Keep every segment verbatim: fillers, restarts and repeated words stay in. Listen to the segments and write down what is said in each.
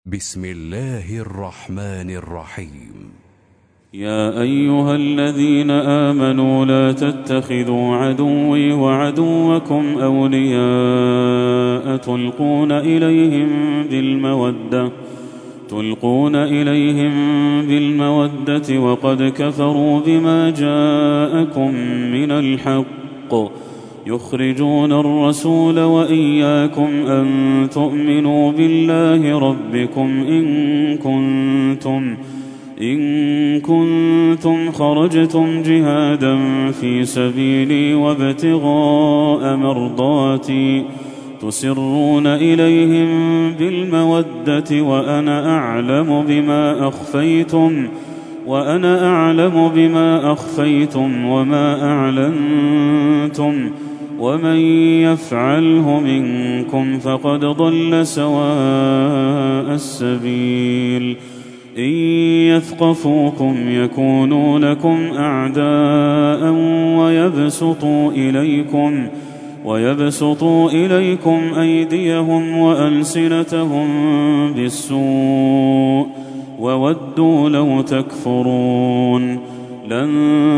بسم الله الرحمن الرحيم. يا أيها الذين آمنوا لا تتخذوا عدوي وعدوكم أولياء تلقون إليهم بالمودة تلقون إليهم بالمودة وقد كفروا بما جاءكم من الحق يخرجون الرسول وإياكم أن تؤمنوا بالله ربكم إن كنتم إن كنتم خرجتم جهادا في سبيلي وابتغاء مرضاتي تسرون إليهم بالمودة وأنا أعلم بما أخفيتم وأنا أعلم بما أخفيتم وما أعلنتم ومن يفعله منكم فقد ضل سواء السبيل إن يثقفوكم يكونوا لكم أعداء ويبسطوا إليكم ويبسطوا إليكم أيديهم وألسنتهم بالسوء وودوا لو تكفرون لن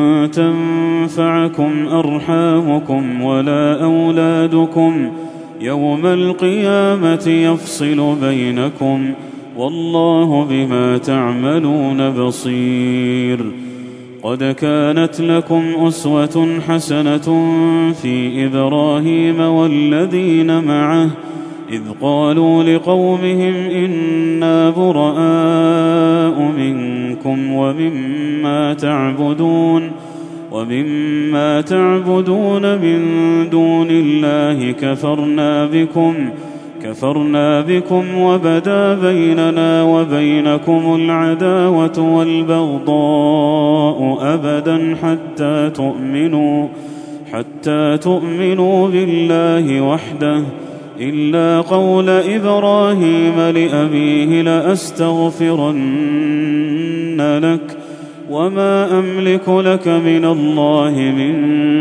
تنفعكم أرحامكم ولا أولادكم يوم القيامة يفصل بينكم والله بما تعملون بصير. قد كانت لكم أسوة حسنة في إبراهيم والذين معه إذ قالوا لقومهم إنا براء منكم ومما تعبدون ومما تعبدون من دون الله كفرنا بكم كفرنا بكم وبدا بيننا وبينكم العداوة والبغضاء أبدا حتى تؤمنوا حتى تؤمنوا بالله وحده إلا قول إبراهيم لأبيه لأستغفرن لك وما أملك لك من الله من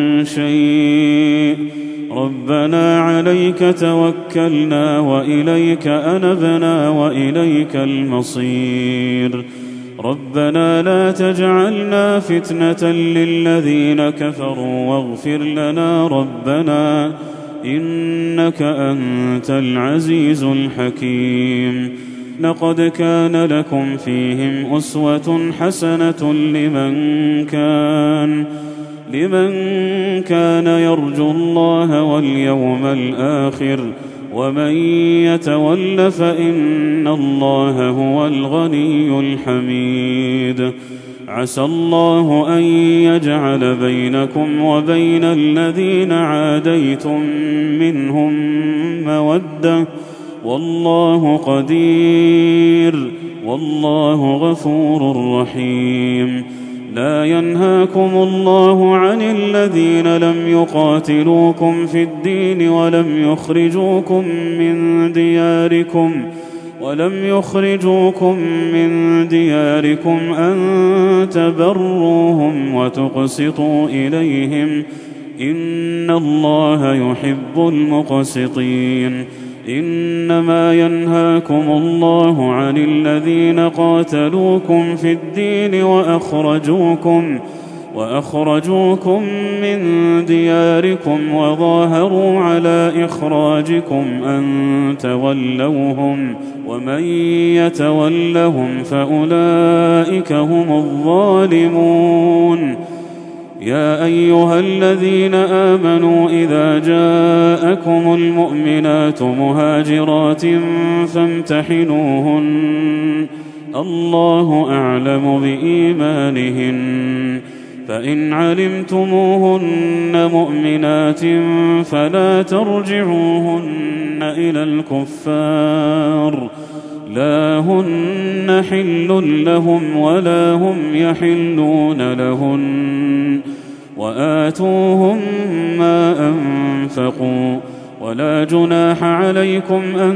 شيء ربنا عليك توكلنا وإليك أنبنا وإليك المصير ربنا لا تجعلنا فتنة للذين كفروا واغفر لنا ربنا إنك أنت العزيز الحكيم. لقد كان لكم فيهم أسوة حسنة لمن كان لمن كان يرجو الله واليوم الآخر ومن يتول فإن الله هو الغني الحميد. عسى الله أن يجعل بينكم وبين الذين عاديتم منهم مودة والله قدير والله غفور رحيم. لا ينهاكم الله عن الذين لم يقاتلوكم في الدين ولم يخرجوكم من دياركم ولم يخرجوكم من دياركم أن تبروهم وتقسطوا إليهم إن الله يحب المقسطين. إنما ينهاكم الله عن الذين قاتلوكم في الدين وأخرجوكم وأخرجوكم من دياركم وظاهروا على إخراجكم أن تولوهم ومن يتولهم فأولئك هم الظالمون. يا أيها الذين آمنوا إذا جاءكم المؤمنات مهاجرات فامتحنوهن الله أعلم بإيمانهن فإن علمتموهن مؤمنات فلا ترجعوهن إلى الكفار لا هن حل لهم ولا هم يحلون لهن وآتوهم ما أنفقوا ولا جناح عليكم أن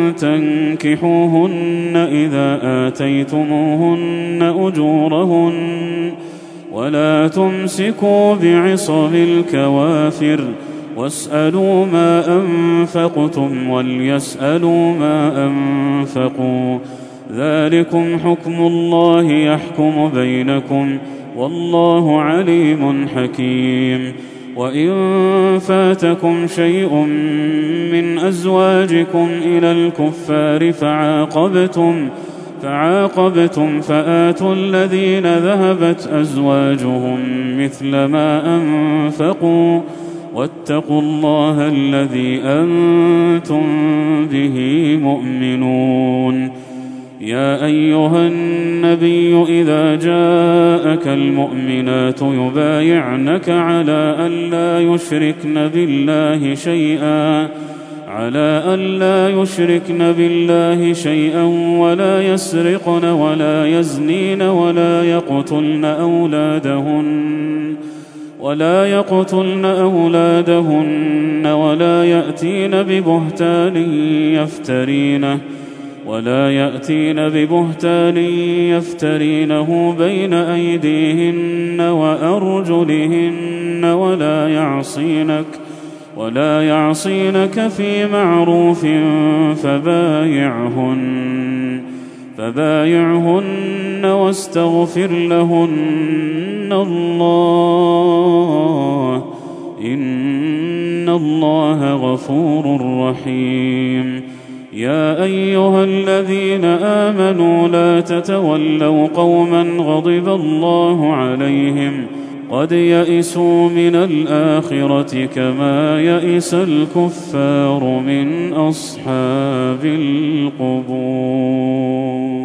تنكحوهن إذا آتيتموهن أجورهن ولا تمسكوا بعصم الكوافر واسألوا ما أنفقتم وليسألوا ما أنفقوا ذلكم حكم الله يحكم بينكم والله عليم حكيم. وإن فاتكم شيء من أزواجكم إلى الكفار فعاقبتم فعاقبتم فآتوا الذين ذهبت أزواجهم مثل ما أنفقوا واتقوا الله الذي أنتم به مؤمنون. يا أيها النبي إذا جاءك المؤمنات يبايعنك على أن لا يشركن بالله شيئا على أن لا يشركن بالله شيئا ولا يسرقن ولا يزنين ولا يقتلن أولادهن ولا يقتلن أولادهن ولا يأتين ببهتان يفترينه ولا يأتين ببهتان يفترينه بين أيديهن وأرجلهن ولا يعصينك ولا يعصينك في معروف فبايعهن فبايعهن واستغفر لهن الله إن الله غفور رحيم. يا أيها الذين آمنوا لا تتولوا قوما غضب الله عليهم قد يئسوا من الآخرة كما يئس الكفار من أصحاب القبور.